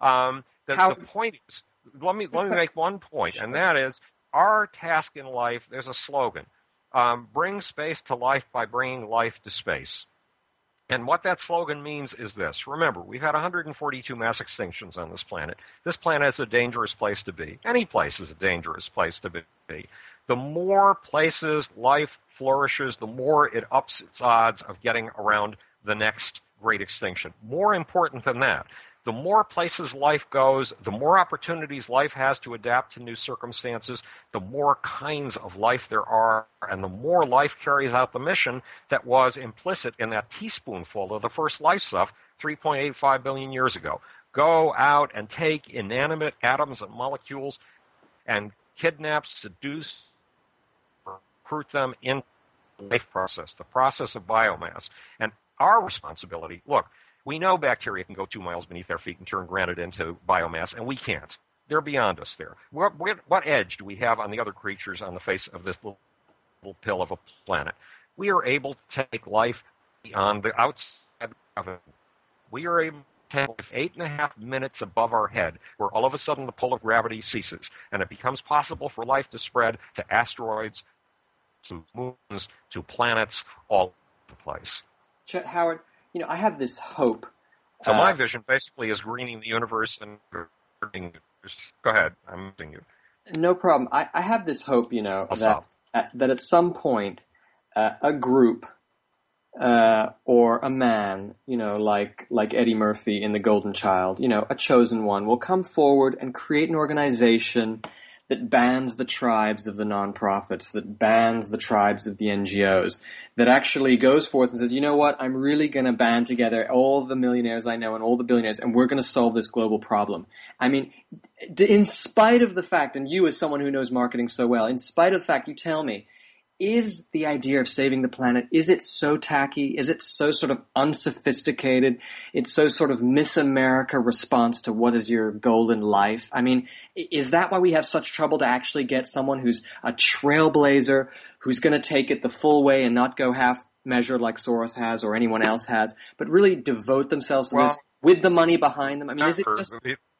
The point is, let me make one point, and that is our task in life. There's a slogan: bring space to life by bringing life to space. And what that slogan means is this. Remember, we've had 142 mass extinctions on this planet. This planet is a dangerous place to be. Any place is a dangerous place to be. The more places life flourishes, the more it ups its odds of getting around the next great extinction. More important than that, the more places life goes, the more opportunities life has to adapt to new circumstances, the more kinds of life there are, and the more life carries out the mission that was implicit in that teaspoonful of the first life stuff 3.85 billion years ago. Go out and take inanimate atoms and molecules and kidnap, seduce, recruit them into the life process, the process of biomass. And our responsibility, look, we know bacteria can go 2 miles beneath our feet and turn granite into biomass, and we can't. They're beyond us there. What edge do we have on the other creatures on the face of this little pill of a planet? We are able to take life beyond the outside of it. We are able to take life 8.5 minutes above our head, where all of a sudden the pull of gravity ceases, and it becomes possible for life to spread to asteroids, to moons, to planets, all over the place. Chet Howard, I have this hope. So my vision basically is greening the universe and go ahead, I'm moving you. No problem. I have this hope, that at some point a group or a man, like Eddie Murphy in The Golden Child, a chosen one, will come forward and create an organization that bans the tribes of the nonprofits, that bans the tribes of the NGOs, that actually goes forth and says, you know what, I'm really going to band together all the millionaires I know and all the billionaires, and we're going to solve this global problem. I mean, in spite of the fact, and you as someone who knows marketing so well, in spite of the fact, you tell me, is the idea of saving the planet, is it so tacky? Is it so sort of unsophisticated? It's so sort of Miss America response to what is your goal in life? I mean, is that why we have such trouble to actually get someone who's a trailblazer, who's going to take it the full way and not go half measured like Soros has or anyone else has, but really devote themselves to this with the money behind them? I mean, is it just...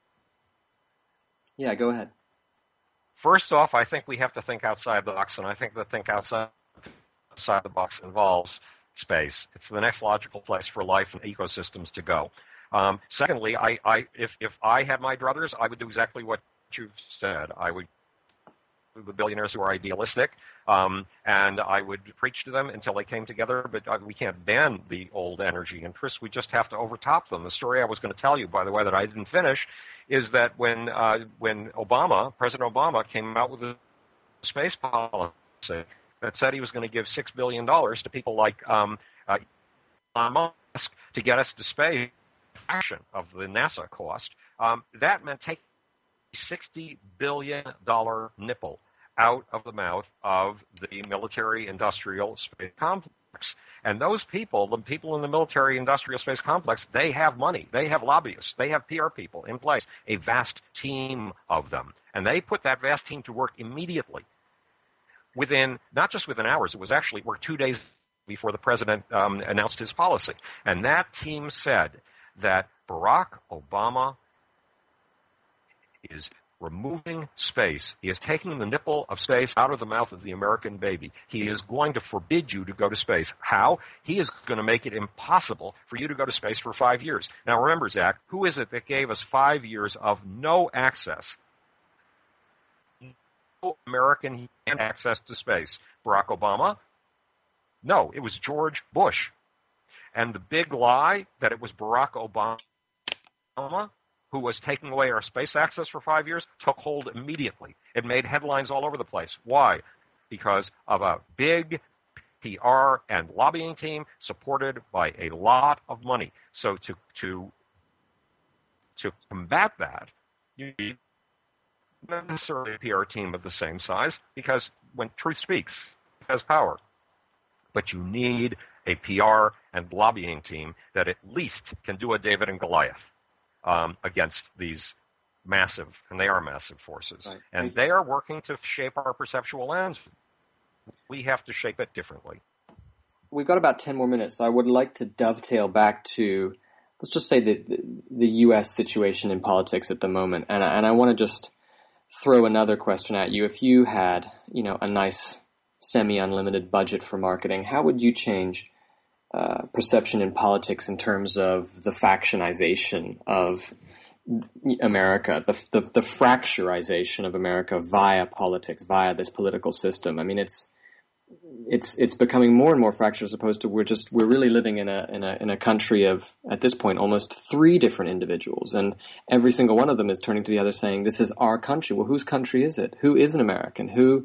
Yeah, go ahead. First off, I think we have to think outside the box, and I think that think outside the box involves space. It's the next logical place for life and ecosystems to go. Secondly, if I had my druthers, I would do exactly what you've said. I would the billionaires who are idealistic, and I would preach to them until they came together, but we can't ban the old energy interests. We just have to overtop them. The story I was going to tell you, by the way, that I didn't finish, is that when President Obama came out with a space policy that said he was going to give $6 billion to people like Elon Musk to get us to space, a fraction of the NASA cost, that meant taking a $60 billion nipple out of the mouth of the military-industrial space complex. And those people, the people in the military-industrial space complex, they have money. They have lobbyists. They have PR people in place, a vast team of them. And they put that vast team to work immediately. Not just within hours, it was actually worked 2 days before the president announced his policy. And that team said that Barack Obama is removing space. He is taking the nipple of space out of the mouth of the American baby. He is going to forbid you to go to space. How? He is going to make it impossible for you to go to space for 5 years. Now remember, Zach, who is it that gave us 5 years of no access? No American access to space. Barack Obama? No, it was George Bush. And the big lie that it was Barack Obama who was taking away our space access for 5 years took hold immediately. It made headlines all over the place. Why? Because of a big PR and lobbying team supported by a lot of money. So to combat that, you need not necessarily a PR team of the same size, because when truth speaks, it has power. But you need a PR and lobbying team that at least can do a David and Goliath against these massive, and they are massive forces. Right. And they are working to shape our perceptual lens. We have to shape it differently. We've got about 10 more minutes. I would like to dovetail back to, let's just say, the U.S. situation in politics at the moment. And I want to just throw another question at you. If you had, a nice semi-unlimited budget for marketing, how would you change perception in politics in terms of the factionization of America, the fracturization of America via politics, via this political system? I mean, it's becoming more and more fractured, as opposed to we're really living in a country of, at this point, almost 3 different individuals, and every single one of them is turning to the other saying, "This is our country." Well, whose country is it? Who is an American? Who?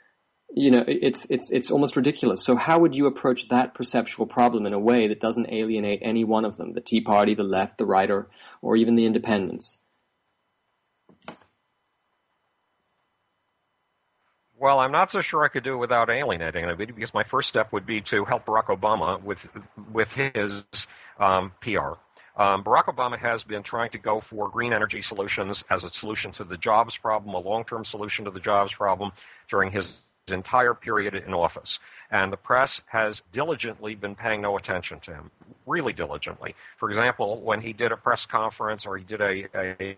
It's almost ridiculous. So how would you approach that perceptual problem in a way that doesn't alienate any one of them, the Tea Party, the left, the right, or even the independents? Well, I'm not so sure I could do it without alienating it, because my first step would be to help Barack Obama with his PR. Barack Obama has been trying to go for green energy solutions as a solution to the jobs problem, a long-term solution to the jobs problem during his entire period in office. And the press has diligently been paying no attention to him, really diligently. For example, when he did a press conference or he did a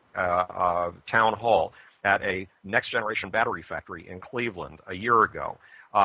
town hall at a next-generation battery factory in Cleveland a year ago,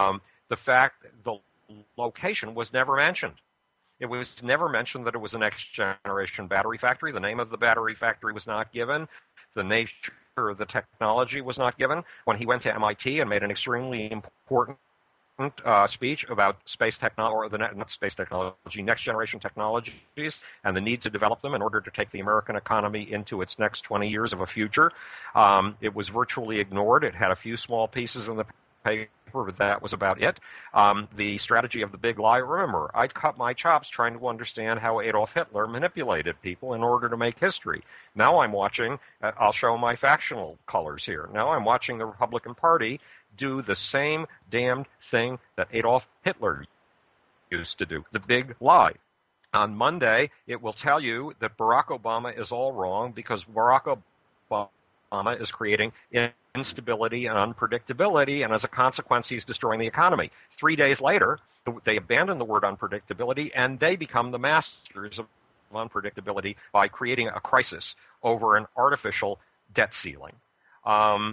the location was never mentioned. It was never mentioned that it was a next-generation battery factory. The name of the battery factory was not given. The nature of the technology was not given. When he went to MIT and made an extremely important speech about space technology, or not space technology, next-generation technologies, and the need to develop them in order to take the American economy into its next 20 years of a future, it was virtually ignored. It had a few small pieces in the paper, but that was about it. The strategy of the big lie, remember, I'd cut my chops trying to understand how Adolf Hitler manipulated people in order to make history. Now I'm watching, I'll show my factional colors here. Now I'm watching the Republican Party do the same damned thing that Adolf Hitler used to do, the big lie. On Monday, it will tell you that Barack Obama is all wrong because Barack Obama is creating instability and unpredictability, and as a consequence, he's destroying the economy. 3 days later, they abandon the word unpredictability, and they become the masters of unpredictability by creating a crisis over an artificial debt ceiling. And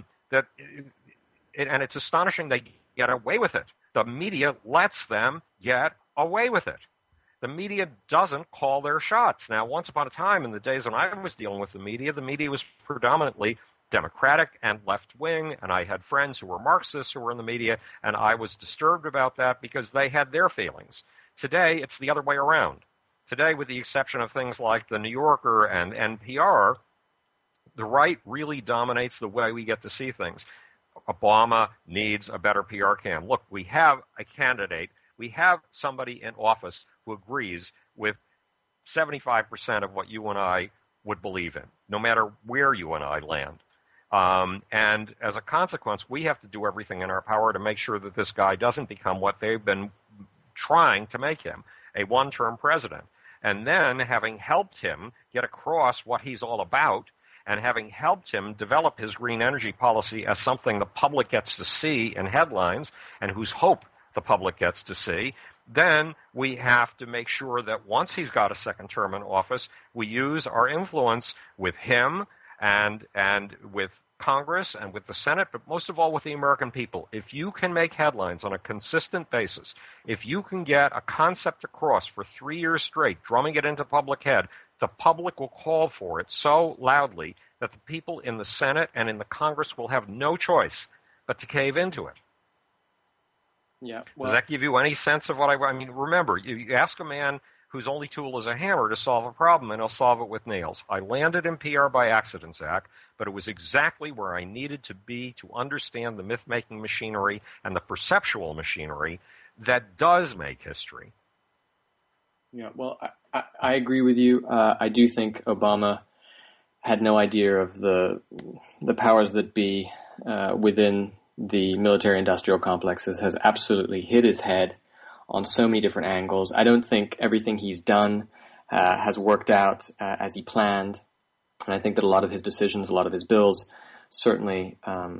it's astonishing they get away with it. The media lets them get away with it. The media doesn't call their shots. Now, once upon a time, in the days when I was dealing with the media was predominantly Democratic and left-wing, and I had friends who were Marxists who were in the media, and I was disturbed about that because they had their feelings. Today, it's the other way around. Today, with the exception of things like the New Yorker and NPR, the right really dominates the way we get to see things. Obama needs a better PR cam. Look, we have a candidate. We have somebody in office who agrees with 75% of what you and I would believe in, no matter where you and I land. And as a consequence, we have to do everything in our power to make sure that this guy doesn't become what they've been trying to make him, a one-term president. And then, having helped him get across what he's all about, and having helped him develop his green energy policy as something the public gets to see in headlines, and whose hope the public gets to see, then we have to make sure that once he's got a second term in office, we use our influence with him and with Congress and with the Senate, but most of all with the American people. If you can make headlines on a consistent basis, if you can get a concept across for 3 years straight, drumming it into public head, the public will call for it so loudly that the people in the Senate and in the Congress will have no choice but to cave into it. Yeah. Well, does that give you any sense of what I mean? Remember, you ask a man whose only tool is a hammer to solve a problem, and he'll solve it with nails. I landed in PR by accident, Zach, but it was exactly where I needed to be to understand the myth-making machinery and the perceptual machinery that does make history. Yeah, well, I agree with you. I do think Obama had no idea of the powers that be within the military-industrial complexes, has absolutely hit his head on so many different angles. I don't think everything he's done has worked out as he planned. And I think that a lot of his decisions, a lot of his bills certainly,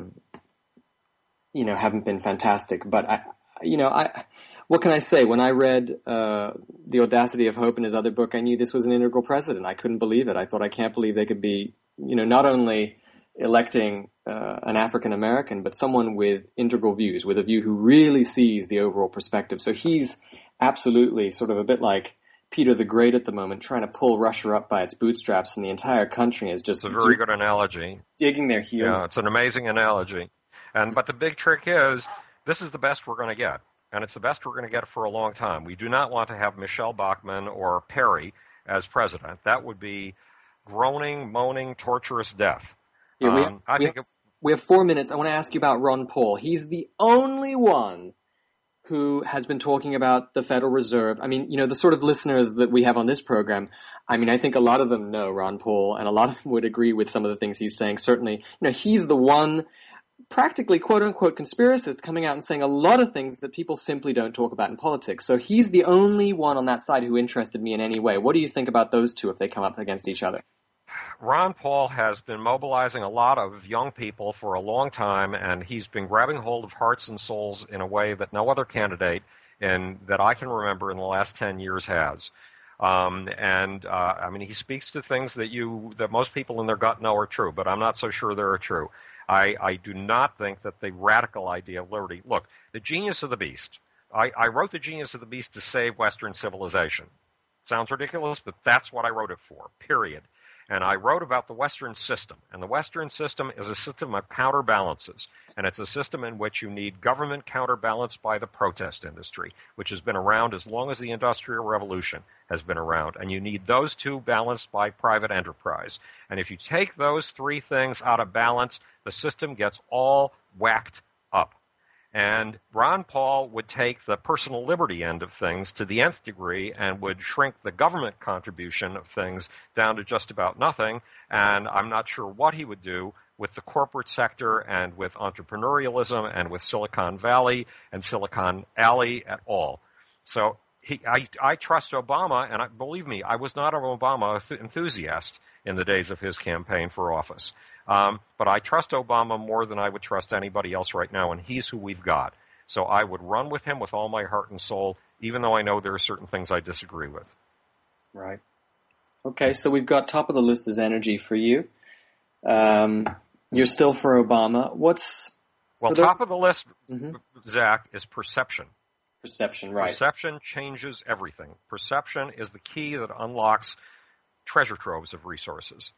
haven't been fantastic. But, what can I say? When I read The Audacity of Hope in his other book, I knew this was an integral president. I couldn't believe it. I thought, I can't believe they could be, not only electing an African American, but someone with integral views, with a view who really sees the overall perspective. So he's absolutely sort of a bit like Peter the Great at the moment, trying to pull Russia up by its bootstraps, and the entire country is just... It's a very good analogy. Digging their heels. Yeah, it's an amazing analogy. But the big trick is, this is the best we're going to get. And it's the best we're going to get for a long time. We do not want to have Michelle Bachmann or Perry as president. That would be groaning, moaning, torturous death. Yeah, we have 4 minutes. I want to ask you about Ron Paul. He's the only one who has been talking about the Federal Reserve. I mean, the sort of listeners that we have on this program, I mean, I think a lot of them know Ron Paul, and a lot of them would agree with some of the things he's saying. Certainly, he's the one practically quote-unquote conspiracist coming out and saying a lot of things that people simply don't talk about in politics. So he's the only one on that side who interested me in any way. What do you think about those two if they come up against each other? Ron Paul has been mobilizing a lot of young people for a long time, and he's been grabbing hold of hearts and souls in a way that no other candidate that I can remember in the last 10 years has. I mean, he speaks to things that most people in their gut know are true, but I'm not so sure they're true. I do not think that the radical idea of liberty... Look, the genius of the beast. I wrote The Genius of the Beast to save Western civilization. Sounds ridiculous, but that's what I wrote it for, period. And I wrote about the Western system. And the Western system is a system of counterbalances. And it's a system in which you need government counterbalanced by the protest industry, which has been around as long as the Industrial Revolution has been around. And you need those two balanced by private enterprise. And if you take those three things out of balance, the system gets all whacked up. And Ron Paul would take the personal liberty end of things to the nth degree and would shrink the government contribution of things down to just about nothing. And I'm not sure what he would do with the corporate sector and with entrepreneurialism and with Silicon Valley and Silicon Alley at all. So I trust Obama, and believe me, I was not an Obama enthusiast in the days of his campaign for office. But I trust Obama more than I would trust anybody else right now, and he's who we've got. So I would run with him with all my heart and soul, even though I know there are certain things I disagree with. Right. Okay, so we've got top of the list is energy for you. You're still for Obama. Top of the list, Zach, is perception. Perception, right. Perception changes everything. Perception is the key that unlocks treasure troves of resources.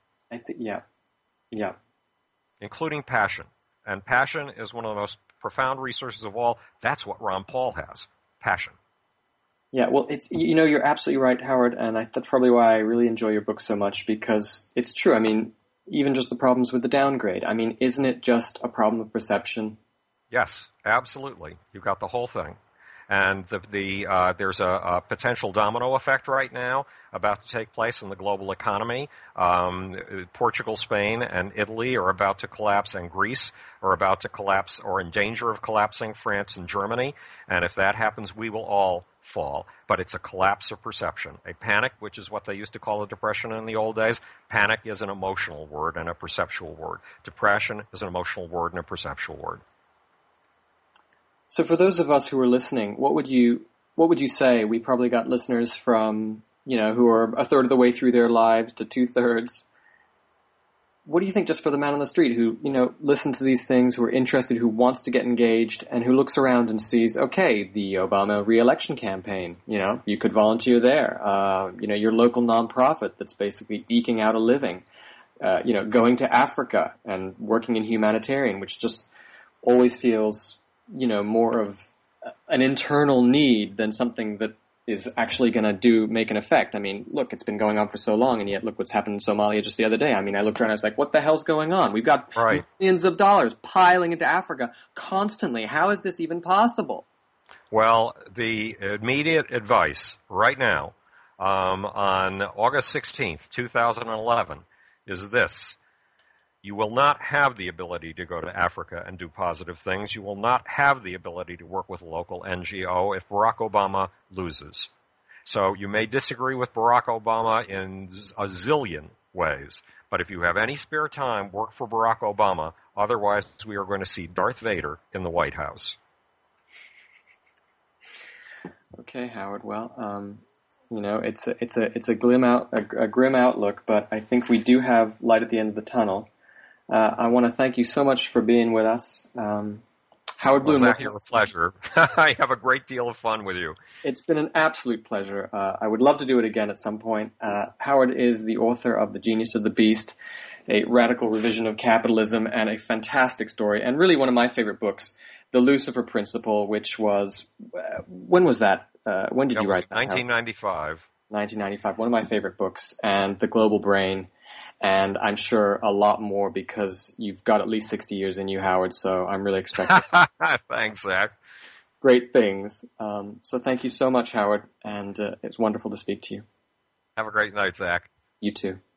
Yeah. Including passion. And passion is one of the most profound resources of all. That's what Ron Paul has. Passion. Yeah, well, you're absolutely right, Howard, and that's probably why I really enjoy your book so much, because it's true. I mean, even just the problems with the downgrade. I mean, isn't it just a problem of perception? Yes, absolutely. You've got the whole thing. And there's a potential domino effect right now about to take place in the global economy. Portugal, Spain, and Italy are about to collapse, and Greece are about to collapse or in danger of collapsing, France and Germany. And if that happens, we will all fall. But it's a collapse of perception. A panic, which is what they used to call a depression in the old days. Panic is an emotional word and a perceptual word. Depression is an emotional word and a perceptual word. So for those of us who are listening, what would you say? We probably got listeners from, who are a third of the way through their lives to 2/3. what do you think just for the man on the street who, listens to these things, who are interested, who wants to get engaged, and who looks around and sees, okay, the Obama re-election campaign, you could volunteer there. Your local nonprofit that's basically eking out a living, going to Africa and working in humanitarian, which just always feels, more of an internal need than something that is actually going to make an effect. I mean, look, it's been going on for so long, and yet look what's happened in Somalia just the other day. I mean, I looked around and I was like, what the hell's going on? We've got millions of dollars piling into Africa constantly. How is this even possible? Well, the immediate advice right now on August 16th, 2011 is this. You will not have the ability to go to Africa and do positive things. You will not have the ability to work with a local NGO if Barack Obama loses. So you may disagree with Barack Obama in a zillion ways, but if you have any spare time, work for Barack Obama. Otherwise, we are going to see Darth Vader in the White House. Okay, Howard. Well, it's a grim outlook, but I think we do have light at the end of the tunnel. I want to thank you so much for being with us. Howard Bloom. It's a pleasure. I have a great deal of fun with you. It's been an absolute pleasure. I would love to do it again at some point. Howard is the author of The Genius of the Beast, a radical revision of capitalism, and a fantastic story, and really one of my favorite books, The Lucifer Principle, which was, when was that? When did you write that? 1995. 1995, one of my favorite books, and The Global Brain. And I'm sure a lot more because you've got at least 60 years in you, Howard, so I'm really expecting Thanks, Zach. Great things. So thank you so much, Howard, and it's wonderful to speak to you. Have a great night, Zach. You too.